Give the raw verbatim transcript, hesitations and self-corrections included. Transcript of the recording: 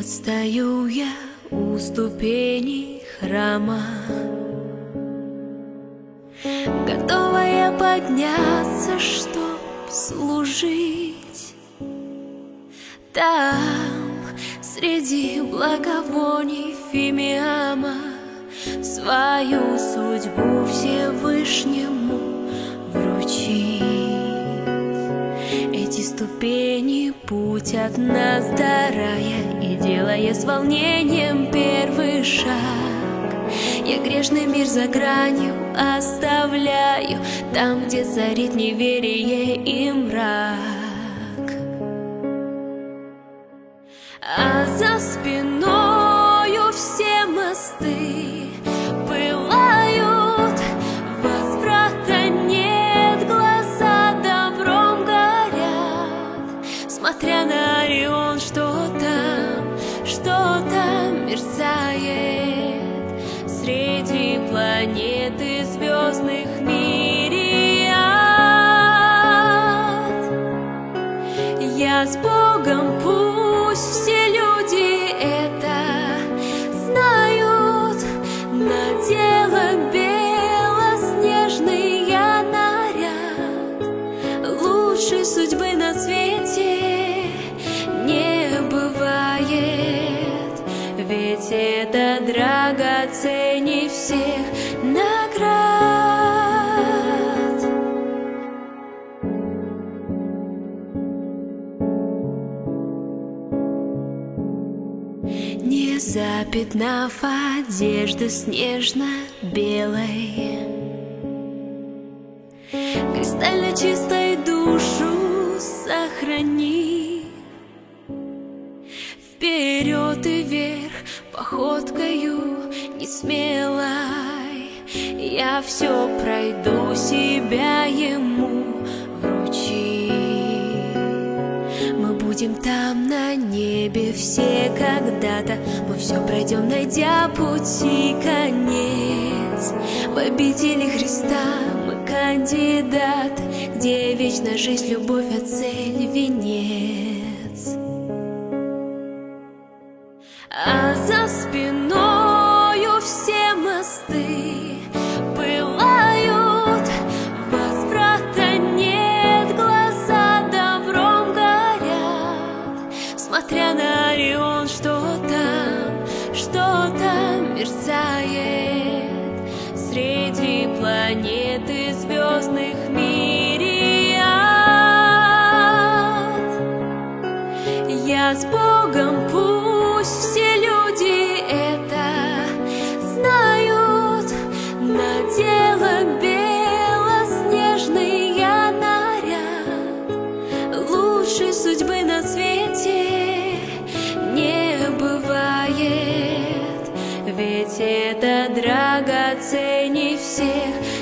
Стою я у ступеней храма, готовая подняться, чтоб служить. Там, среди благовоний фимиама, свою судьбу Всевышнему вручить. Эти ступени — путь от нас до рая, и делая с волнением первый шаг, я грешный мир за гранью оставляю, там, где царит неверие и мрак. А за спиною все мосты пылают, возврата нет, глаза добром горят. Смотря на Орион, что там, что там мерцает среди планеты звездных мириад. Я с Богом, пусть все люди это знают. Надела белоснежный я наряд, лучшей судьбы на свете не бывает, ведь это драгоценней всех наград. Не запятнав одежды снежно-белой, кристально чистой душу сохрани. Вперед и вверх походкою несмелой я все пройду, себя ему вручи. Мы будем там на небе все когда-то, мы все пройдем, найдя пути конец. В обители Христа мы кандидаты, где вечная жизнь, любовь, а цель — венец. А за спиною все мосты пылают, возврата нет, глаза добром горят. Смотря на Орион, что там, что там мерцает среди планеты звездных мириад. Я с Богом, пусть все люди это знают. Надела белоснежный я наряд, лучшей судьбы на свете не бывает, ведь это драгоценней всех